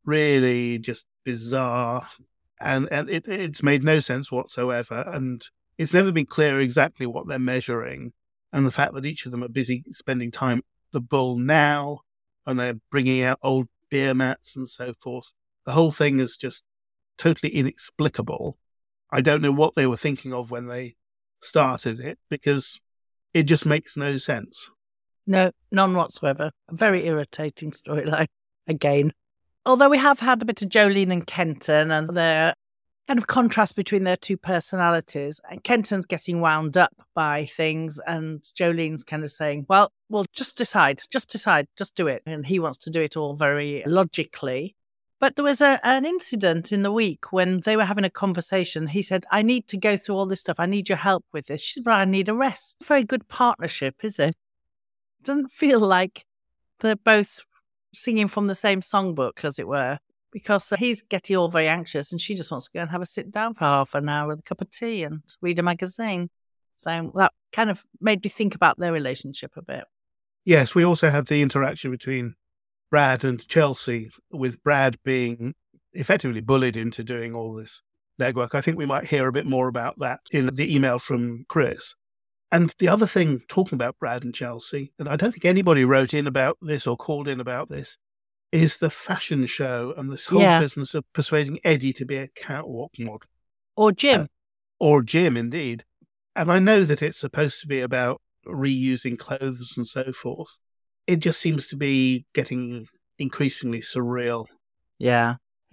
really just bizarre, and it's made no sense whatsoever, and it's never been clear exactly what they're measuring, and the fact that each of them are busy spending time at the Bull now, and they're bringing out old beer mats and so forth. The whole thing is just totally inexplicable. I don't know what they were thinking of when they started it, because it just makes no sense. No, none whatsoever. A very irritating storyline, again. Although we have had a bit of Jolene and Kenton and their kind of contrast between their two personalities. And Kenton's getting wound up by things, and Jolene's kind of saying, well, just decide, just do it. And he wants to do it all very logically. But there was an incident in the week when they were having a conversation. He said, I need to go through all this stuff. I need your help with this. She said, well, I need a rest. Very good partnership, is it? Doesn't feel like they're both singing from the same songbook, as it were, because he's getting all very anxious and she just wants to go and have a sit down for half an hour with a cup of tea and read a magazine. So that kind of made me think about their relationship a bit. Yes, we also had the interaction between Brad and Chelsea, with Brad being effectively bullied into doing all this legwork. I think we might hear a bit more about that in the email from Chris. And the other thing, talking about Brad and Chelsea, and I don't think anybody wrote in about this or called in about this, is the fashion show and this whole business of persuading Eddie to be a catwalk model. Or Jim. Or Jim, indeed. And I know that it's supposed to be about reusing clothes and so forth. It just seems to be getting increasingly surreal. Yeah,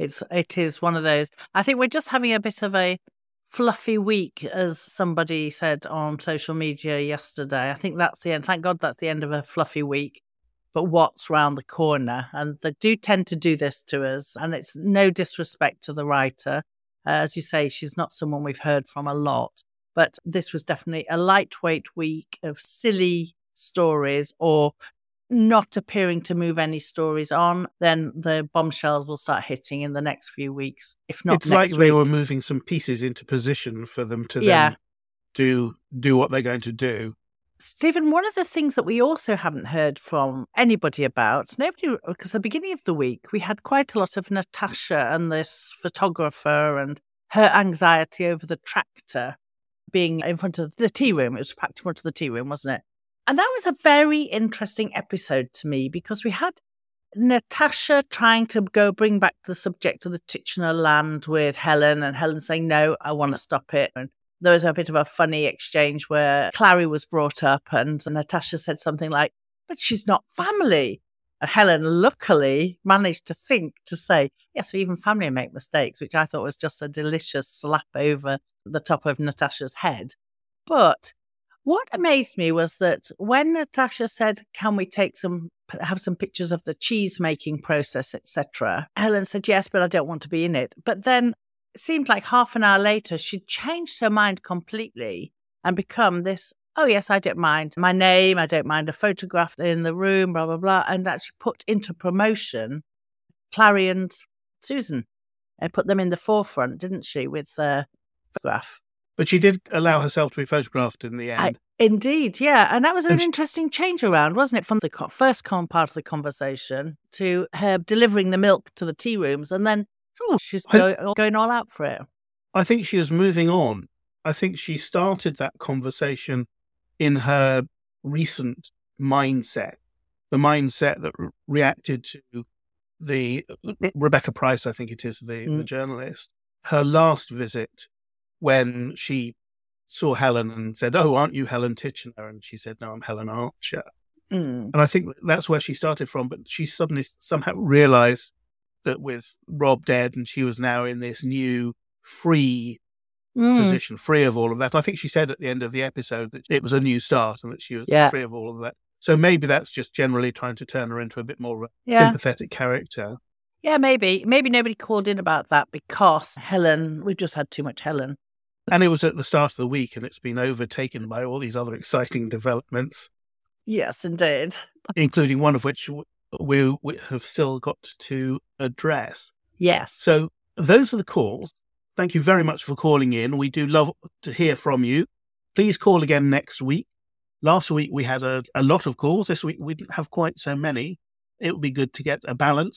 it is one of those. I think we're just having a bit of a fluffy week, as somebody said on social media yesterday. I think that's the end. Thank God that's the end of a fluffy week. But what's round the corner? And they do tend to do this to us. And it's no disrespect to the writer. As you say, she's not someone we've heard from a lot. But this was definitely a lightweight week of silly stories, or not appearing to move any stories on. Then the bombshells will start hitting in the next few weeks, if not it's next like they were moving some pieces into position for them to then do what they're going to do. Stephen, one of the things that we also haven't heard from anybody about, because at the beginning of the week, we had quite a lot of Natasha and this photographer and her anxiety over the tractor being in front of the tea room. It was packed in front of the tea room, wasn't it? And that was a very interesting episode to me, because we had Natasha trying to bring back the subject of the Titchener land with Helen, and Helen saying, no, I want to stop it. And there was a bit of a funny exchange where Clary was brought up and Natasha said something like, but she's not family. And Helen luckily managed to say, yes, we even family make mistakes, which I thought was just a delicious slap over the top of Natasha's head. But what amazed me was that when Natasha said, can we have some pictures of the cheese making process, etc., Helen said, yes, but I don't want to be in it. But then it seemed like half an hour later, she'd changed her mind completely and become this, oh, yes, I don't mind my name. I don't mind a photograph in the room, blah, blah, blah. And actually put into promotion Clary and Susan and put them in the forefront, didn't she, with the photograph? But she did allow herself to be photographed in the end. Indeed, yeah. And that was an interesting change around, wasn't it? From the first part of the conversation to her delivering the milk to the tea rooms, and then she's going all out for it. I think she was moving on. I think she started that conversation in her recent mindset, the mindset that reacted to the Rebecca Price, I think it is, the journalist, her last visit, when she saw Helen and said, oh, aren't you Helen Titchener? And she said, no, I'm Helen Archer. And I think that's where she started from. But she suddenly somehow realised that with Rob dead, and she was now in this new free position, free of all of that. I think she said at the end of the episode that it was a new start and that she was free of all of that. So maybe that's just generally trying to turn her into a bit more of a sympathetic character. Yeah, maybe. Maybe nobody called in about that because Helen, we've just had too much Helen. And it was at the start of the week, and it's been overtaken by all these other exciting developments. Yes, indeed. Including one of which we have still got to address. Yes. So those are the calls. Thank you very much for calling in. We do love to hear from you. Please call again next week. Last week we had a lot of calls. This week we didn't have quite so many. It would be good to get a balance.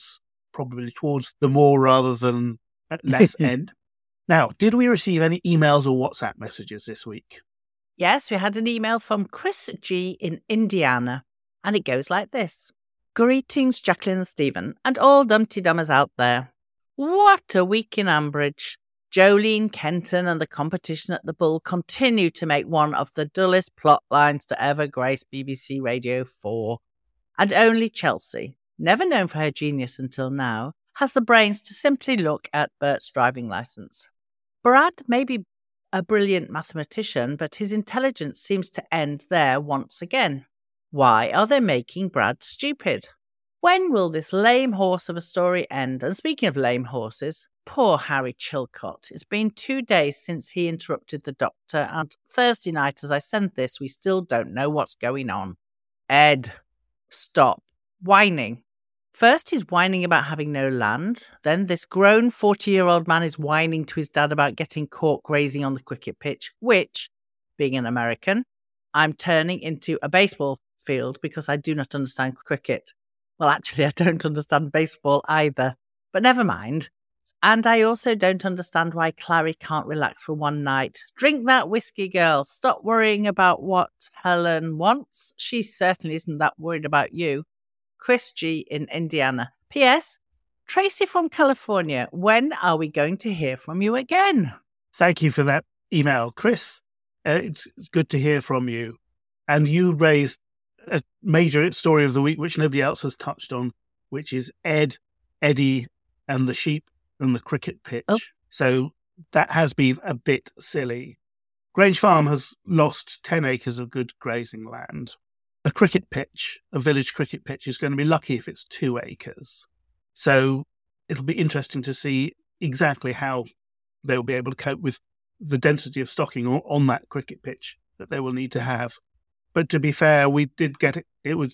probably towards the more rather than less end. Now, did we receive any emails or WhatsApp messages this week? Yes, we had an email from Chris G in Indiana, and it goes like this. Greetings, Jacqueline and Stephen, and all Dumpty Dummers out there. What a week in Ambridge. Jolene, Kenton, and the competition at the Bull continue to make one of the dullest plot lines to ever grace BBC Radio 4. And only Chelsea, never known for her genius until now, has the brains to simply look at Bert's driving licence. Brad may be a brilliant mathematician, but his intelligence seems to end there once again. Why are they making Brad stupid? When will this lame horse of a story end? And speaking of lame horses, poor Harry Chilcott. It's been 2 days since he interrupted the doctor, and Thursday night as I send this, we still don't know what's going on. Ed, stop whining. First, he's whining about having no land. Then this grown 40-year-old man is whining to his dad about getting caught grazing on the cricket pitch, which, being an American, I'm turning into a baseball field because I do not understand cricket. Well, actually, I don't understand baseball either, but never mind. And I also don't understand why Clary can't relax for one night. Drink that whiskey, girl. Stop worrying about what Helen wants. She certainly isn't that worried about you. Chris G in Indiana. P.S. Tracy from California. When are we going to hear from you again? Thank you for that email, Chris. It's good to hear from you. And you raised a major story of the week, which nobody else has touched on, which is Ed, Eddie, and the sheep and the cricket pitch. Oh. So that has been a bit silly. Grange Farm has lost 10 acres of good grazing land. A cricket pitch, a village cricket pitch, is going to be lucky if it's 2 acres. So it'll be interesting to see exactly how they'll be able to cope with the density of stocking on that cricket pitch that they will need to have. But to be fair, we did get it. It was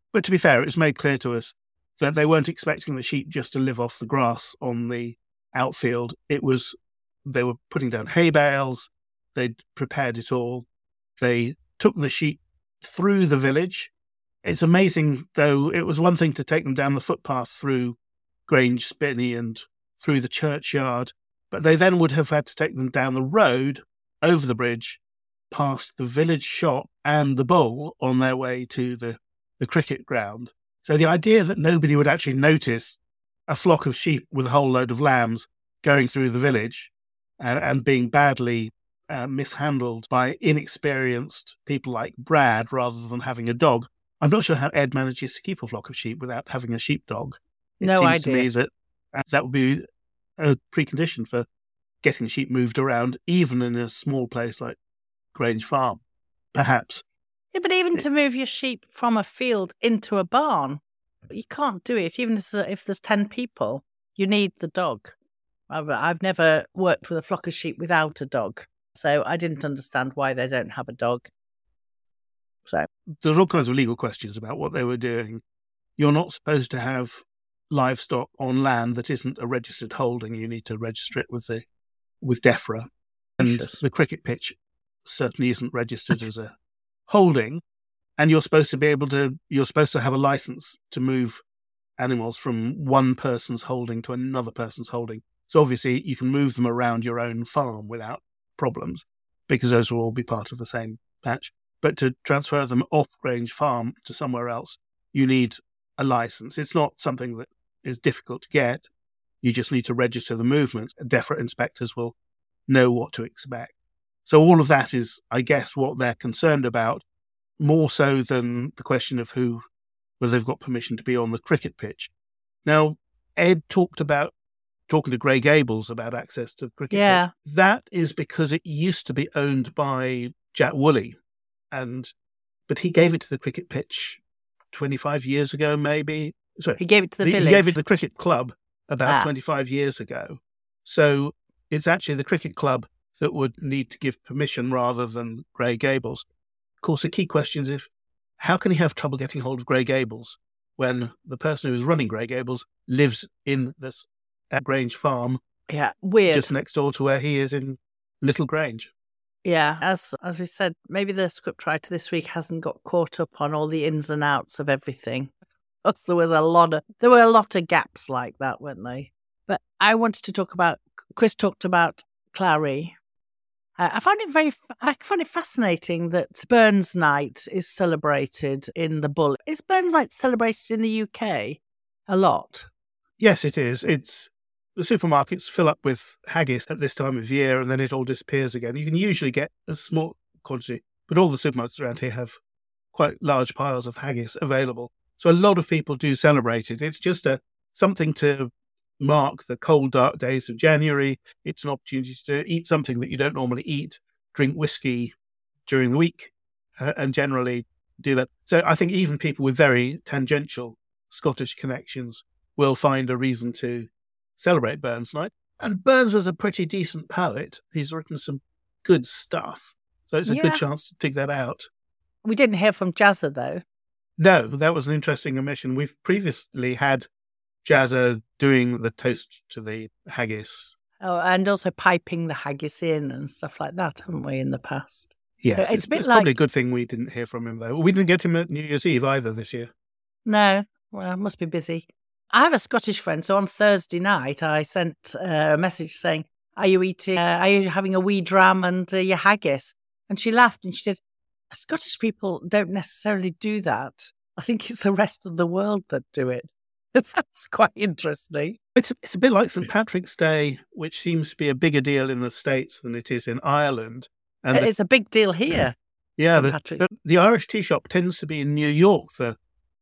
made clear to us that they weren't expecting the sheep just to live off the grass on the outfield. They were putting down hay bales. They'd prepared it all. They took the sheep through the village. It's amazing, though. It was one thing to take them down the footpath through Grange Spinney and through the churchyard, but they then would have had to take them down the road, over the bridge, past the village shop and the Bull on their way to the cricket ground. So the idea that nobody would actually notice a flock of sheep with a whole load of lambs going through the village and being badly mishandled by inexperienced people like Brad rather than having a dog. I'm not sure how Ed manages to keep a flock of sheep without having a sheepdog. It seems to me that would be a precondition for getting sheep moved around, even in a small place like Grange Farm, perhaps. Yeah, but even to move your sheep from a field into a barn, you can't do it. Even if there's 10 people, you need the dog. I've never worked with a flock of sheep without a dog, so I didn't understand why they don't have a dog. So there's all kinds of legal questions about what they were doing. You're not supposed to have livestock on land that isn't a registered holding. You need to register it with DEFRA. And the cricket pitch certainly isn't registered as a holding, and you're supposed to have a license to move animals from one person's holding to another person's holding. So obviously you can move them around your own farm without problems because those will all be part of the same patch. But to transfer them off Grange Farm to somewhere else, you need a license. It's not something that is difficult to get. You just need to register the movement. DEFRA inspectors will know what to expect. So all of that is, I guess, what they're concerned about, more so than the question of whether they've got permission to be on the cricket pitch. Now, Ed talking to Grey Gables about access to the cricket pitch. That is because it used to be owned by Jack Woolley, but he gave it to the cricket pitch 25 years ago, maybe. Sorry, he gave it to the village. He gave it to the cricket club about 25 years ago. So it's actually the cricket club that would need to give permission rather than Grey Gables. Of course, the key question is how can he have trouble getting hold of Grey Gables when the person who is running Grey Gables lives in this at Grange Farm? Yeah, weird. Just next door to where he is in Little Grange. Yeah, as we said, maybe the scriptwriter this week hasn't got caught up on all the ins and outs of everything. because there were a lot of gaps like that, weren't they? But I wanted to talk about, Chris talked about Clary. I find it fascinating that Burns Night is celebrated in the Bull. Is Burns Night celebrated in the UK a lot? Yes, it is. The supermarkets fill up with haggis at this time of year, and then it all disappears again. You can usually get a small quantity, but all the supermarkets around here have quite large piles of haggis available. So a lot of people do celebrate it. It's just something to mark the cold, dark days of January. It's an opportunity to eat something that you don't normally eat, drink whiskey during the week, and generally do that. So I think even people with very tangential Scottish connections will find a reason to celebrate Burns Night. And Burns was a pretty decent poet. He's written some good stuff. So it's a good chance to dig that out. We didn't hear from Jazza, though. No, that was an interesting omission. We've previously had Jazza doing the toast to the haggis. Oh, and also piping the haggis in and stuff like that, haven't we, in the past? Yes, so it's probably a good thing we didn't hear from him, though. We didn't get him at New Year's Eve either this year. No, well, must be busy. I have a Scottish friend, so on Thursday night I sent a message saying, are you having a wee dram and your haggis? And she laughed and she said, Scottish people don't necessarily do that. I think it's the rest of the world that do it. That's quite interesting. It's a bit like St. Patrick's Day, which seems to be a bigger deal in the States than it is in Ireland. And it's a big deal here. Yeah, the Irish tea shop tends to be in New York for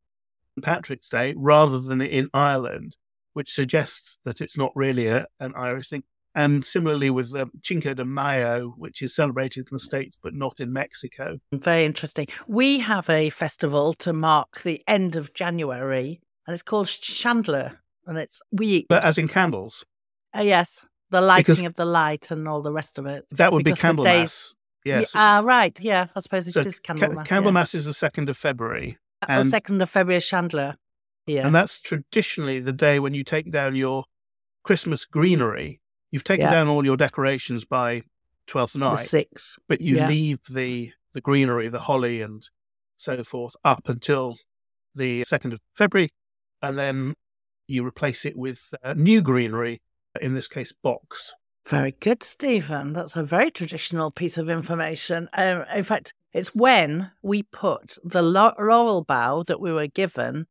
St. Patrick's Day rather than in Ireland, which suggests that it's not really an Irish thing. And similarly with Cinco de Mayo, which is celebrated in the States but not in Mexico. Very interesting. We have a festival to mark the end of January, and it's called Chandler. And But as in candles? Yes, the lighting of the light and all the rest of it. That would be Candlemas. Yes. Right, yeah. I suppose it is Candlemas. Candlemas is the 2nd of February. The 2nd of February is Chandler. Yeah. And that's traditionally the day when you take down your Christmas greenery. You've taken down all your decorations by 12th night. The 6th. But you leave the greenery, the holly and so forth, up until the 2nd of February. And then you replace it with new greenery, in this case, box. Very good, Stephen. That's a very traditional piece of information. In fact, it's when we put the laurel bough that we were given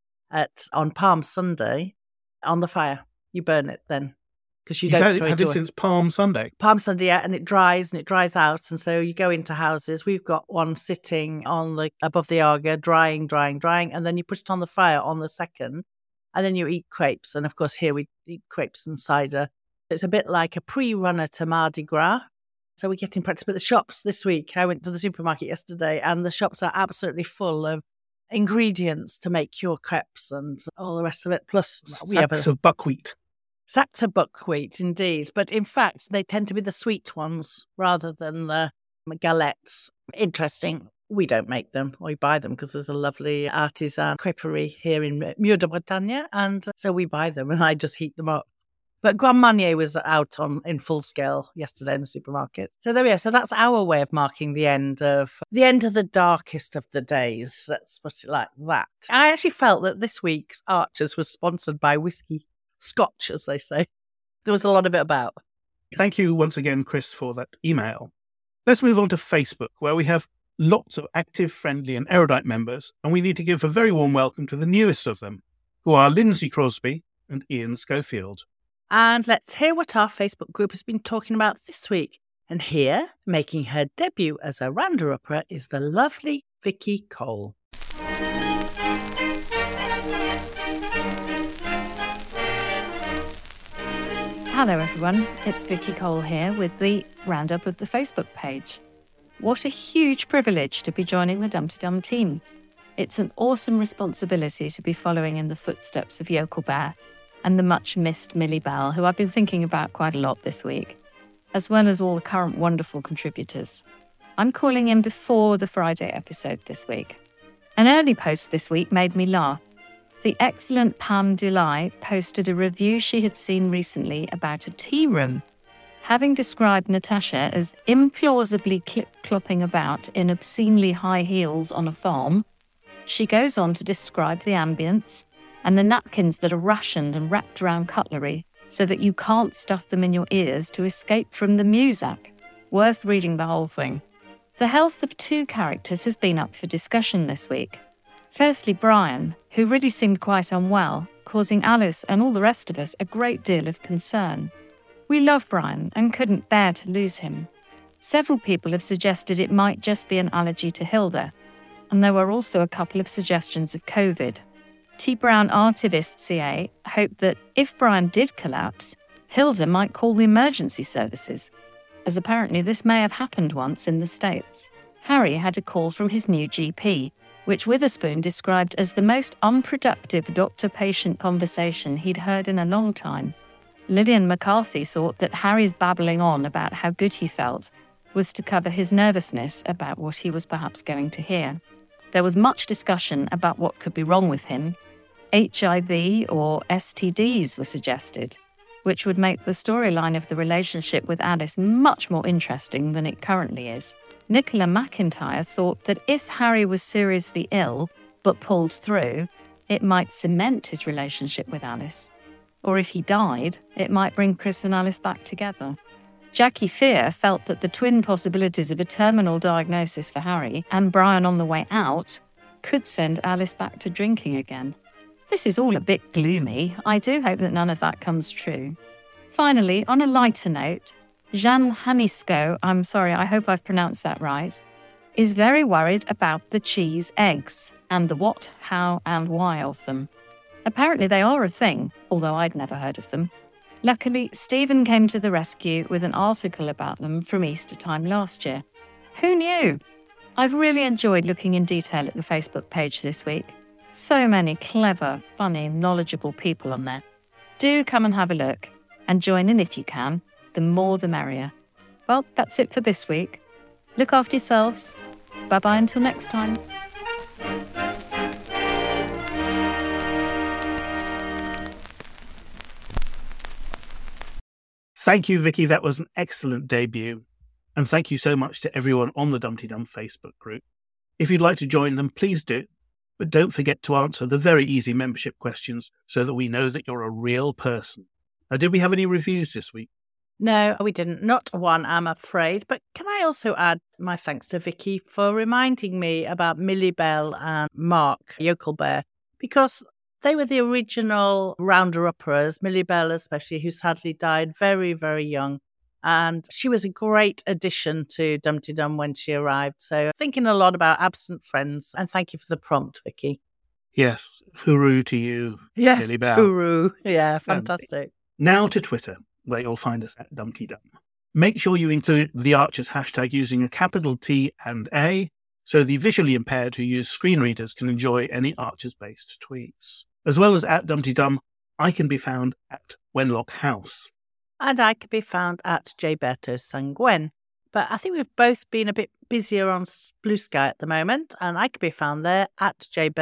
on Palm Sunday on the fire. You burn it then. Because you don't throw it away. Had it since Palm Sunday? Palm Sunday, yeah, and it dries out. And so you go into houses. We've got one sitting above the Aga, drying. And then you put it on the fire on the 2nd. And then you eat crepes. And of course, here we eat crepes and cider. It's a bit like a pre-runner to Mardi Gras. So we're getting practice. But the shops this week, I went to the supermarket yesterday, and the shops are absolutely full of ingredients to make your crepes and all the rest of it. Plus, sacks of buckwheat. Sacks of buckwheat, indeed. But in fact, they tend to be the sweet ones rather than the galettes. Interesting. We don't make them. We buy them because there's a lovely artisan creperie here in Muir de Bretagne. And so we buy them and I just heat them up. But Grand Marnier was out in full scale yesterday in the supermarket. So there we are. So that's our way of marking the end of the darkest of the days. Let's put it like that. I actually felt that this week's Archers was sponsored by whiskey. Scotch, as they say. There was a lot of it about. Thank you once again, Chris, for that email. Let's move on to Facebook, where we have lots of active, friendly and erudite members, and we need to give a very warm welcome to the newest of them, who are Lindsay Crosby and Ian Schofield. And let's hear what our Facebook group has been talking about this week. And here, making her debut as a round-upper, is the lovely Vicky Cole. Hello everyone, it's Vicky Cole here with the roundup of the Facebook page. What a huge privilege to be joining the Dumpty Dum team. It's an awesome responsibility to be following in the footsteps of Yokel Bear and the much-missed Millie Bell, who I've been thinking about quite a lot this week, as well as all the current wonderful contributors. I'm calling in before the Friday episode this week. An early post this week made me laugh. The excellent Pam Dulai posted a review she had seen recently about a tea room. Having described Natasha as implausibly clip-clopping about in obscenely high heels on a farm, she goes on to describe the ambience and the napkins that are rationed and wrapped around cutlery so that you can't stuff them in your ears to escape from the Muzak. Worth reading the whole thing. The health of 2 characters has been up for discussion this week. Firstly, Brian, who really seemed quite unwell, causing Alice and all the rest of us a great deal of concern. We love Brian and couldn't bear to lose him. Several people have suggested it might just be an allergy to Hilda, and there were also a couple of suggestions of COVID. T. Brown Artivist CA hoped that if Brian did collapse, Hilda might call the emergency services, as apparently this may have happened once in the States. Harry had a call from his new GP, which Witherspoon described as the most unproductive doctor-patient conversation he'd heard in a long time. Lillian McCarthy thought that Harry's babbling on about how good he felt was to cover his nervousness about what he was perhaps going to hear. There was much discussion about what could be wrong with him. HIV or STDs were suggested, which would make the storyline of the relationship with Alice much more interesting than it currently is. Nicola McIntyre thought that if Harry was seriously ill but pulled through, it might cement his relationship with Alice. Or if he died, it might bring Chris and Alice back together. Jackie Fear felt that the twin possibilities of a terminal diagnosis for Harry and Brian on the way out could send Alice back to drinking again. This is all a bit gloomy. I do hope that none of that comes true. Finally, on a lighter note, Jeanne Hanisco, I'm sorry, I hope I've pronounced that right, is very worried about the cheese eggs and the what, how and why of them. Apparently they are a thing, although I'd never heard of them. Luckily, Stephen came to the rescue with an article about them from Easter time last year. Who knew? I've really enjoyed looking in detail at the Facebook page this week. So many clever, funny, knowledgeable people on there. Do come and have a look, and join in if you can. The more the merrier. Well, that's it for this week. Look after yourselves. Bye-bye until next time. Thank you, Vicky. That was an excellent debut. And thank you so much to everyone on the Dumpty Dum Facebook group. If you'd like to join them, please do. But don't forget to answer the very easy membership questions so that we know that you're a real person. Now, did we have any reviews this week? No, we didn't. Not one, I'm afraid. But can I also add my thanks to Vicky for reminding me about Millie Bell and Mark Yokelbear, because they were the original rounder-uppers, Millie Bell especially, who sadly died very, very young. And she was a great addition to Dumpty Dum when she arrived. So thinking a lot about absent friends. And thank you for the prompt, Vicky. Yes, hooroo to you, Millie Bell. Hooroo. Yeah, fantastic. Now to Twitter, where you'll find us at Dumpty Dum. Make sure you include the Archers hashtag using a capital T and A, so the visually impaired who use screen readers can enjoy any Archers-based tweets. As well as at Dumpty Dum, I can be found at Wenlock House. And I can be found at Gilberto Sanguen. But I think we've both been a bit busier on Blue Sky at the moment, and I can be found there at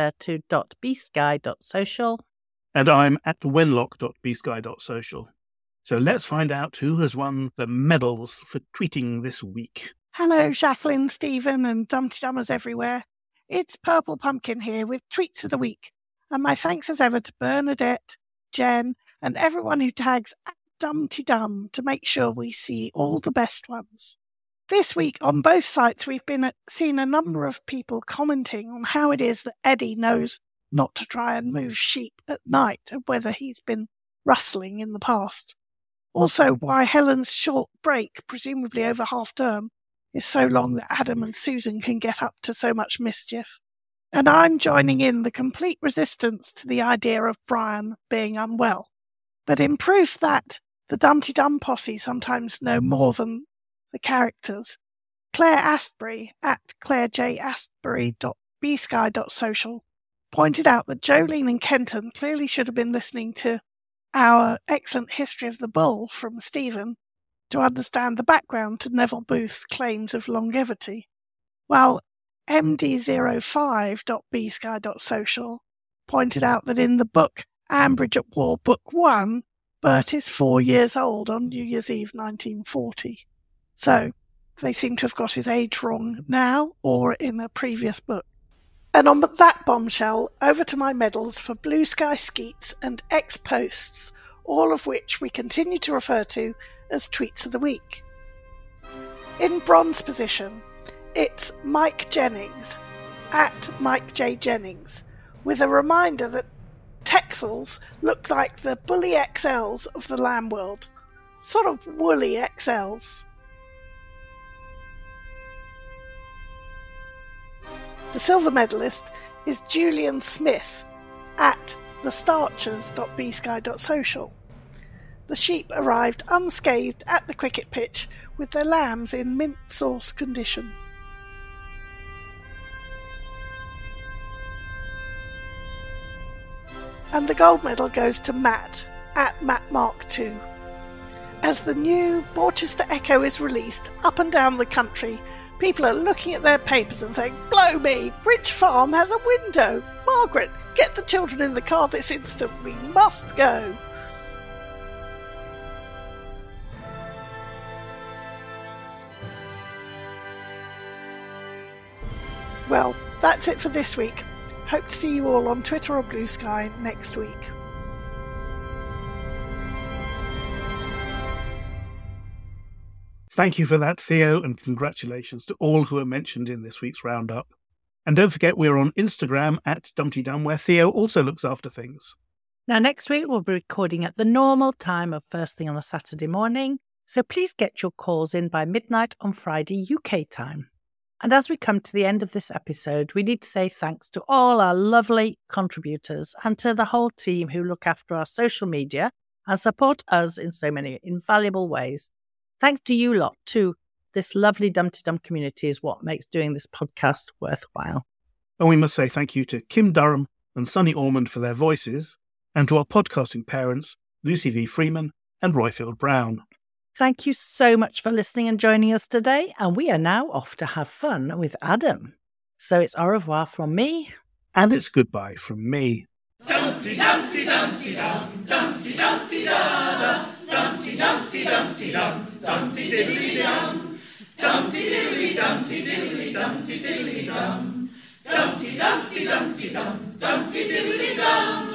gilberto.bsky.social. And I'm at wenlock.bsky.social. So let's find out who has won the medals for tweeting this week. Hello, Jacqueline, Stephen, and Dumpty Dummers everywhere. It's Purple Pumpkin here with Tweets of the Week. And my thanks as ever to Bernadette, Jen, and everyone who tags at Dumpty Dum to make sure we see all the best ones. This week on both sites we've seen a number of people commenting on how it is that Eddie knows not to try and move sheep at night and whether he's been rustling in the past. Also why Helen's short break, presumably over half term, is so long that Adam and Susan can get up to so much mischief. And I'm joining in the complete resistance to the idea of Brian being unwell. But in proof that the Dumpty Dum posse sometimes know more than the characters, Claire Astbury at clairejastbury.bsky.social pointed out that Jolene and Kenton clearly should have been listening to our excellent History of the Bull from Stephen to understand the background to Neville Booth's claims of longevity, while MD05.bsky.social pointed out that in the book Ambridge at War, Book 1, Bert is 4 years old on New Year's Eve 1940. So they seem to have got his age wrong now or in a previous book. And on that bombshell, over to my medals for Blue Sky Skeets and X Posts, all of which we continue to refer to as Tweets of the Week. In bronze position, it's Mike Jennings, at Mike J. Jennings, with a reminder that Texels look like the bully XLs of the lamb world. Sort of woolly XLs. The silver medalist is Julian Smith at thestarchers.bsky.social. The sheep arrived unscathed at the cricket pitch with their lambs in mint sauce condition. And the gold medal goes to Matt at MattMark2. As the new Borchester Echo is released up and down the country, people are looking at their papers and saying, "Blow me, Bridge Farm has a window. Margaret, get the children in the car this instant. We must go." Well, that's it for this week. Hope to see you all on Twitter or Blue Sky next week. Thank you for that, Theo, and congratulations to all who are mentioned in this week's roundup. And don't forget, we're on Instagram at Dumpty Dum, where Theo also looks after things. Now, next week we'll be recording at the normal time of first thing on a Saturday morning, so please get your calls in by midnight on Friday UK time. And as we come to the end of this episode, we need to say thanks to all our lovely contributors and to the whole team who look after our social media and support us in so many invaluable ways. Thanks to you lot, too. This lovely Dumpty Dum community is what makes doing this podcast worthwhile. And we must say thank you to Kim Durham and Sonny Ormond for their voices, and to our podcasting parents, Lucy V. Freeman and Royfield Brown. Thank you so much for listening and joining us today, and we are now off to have fun with Adam. So it's au revoir from me. And it's goodbye from me. Dumpty Dumpty Dumpty Dum, Dumpty Dumpty Da Da, Dumpty Dumpty Dumpty Dum, Dumpty Diddly Dum, Dumpty Diddly Dumpty Diddly Dumpty Diddly Dum, Dumpty Dumpty Dumpty Dum, Dumpty Diddly Dum.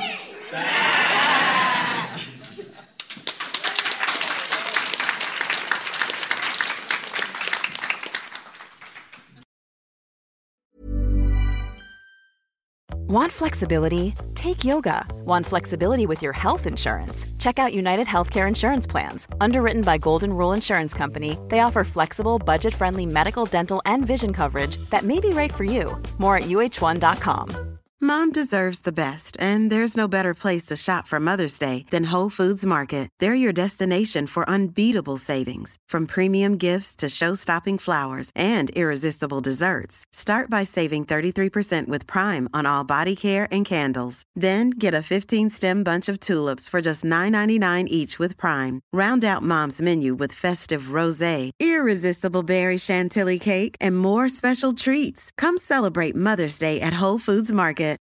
Want flexibility? Take yoga. Want flexibility with your health insurance? Check out United Healthcare Insurance Plans. Underwritten by Golden Rule Insurance Company, they offer flexible, budget-friendly medical, dental, and vision coverage that may be right for you. More at uh1.com. Mom deserves the best, and there's no better place to shop for Mother's Day than Whole Foods Market. They're your destination for unbeatable savings, from premium gifts to show-stopping flowers and irresistible desserts. Start by saving 33% with Prime on all body care and candles. Then get a 15-stem bunch of tulips for just $9.99 each with Prime. Round out Mom's menu with festive rosé, irresistible berry chantilly cake, and more special treats. Come celebrate Mother's Day at Whole Foods Market.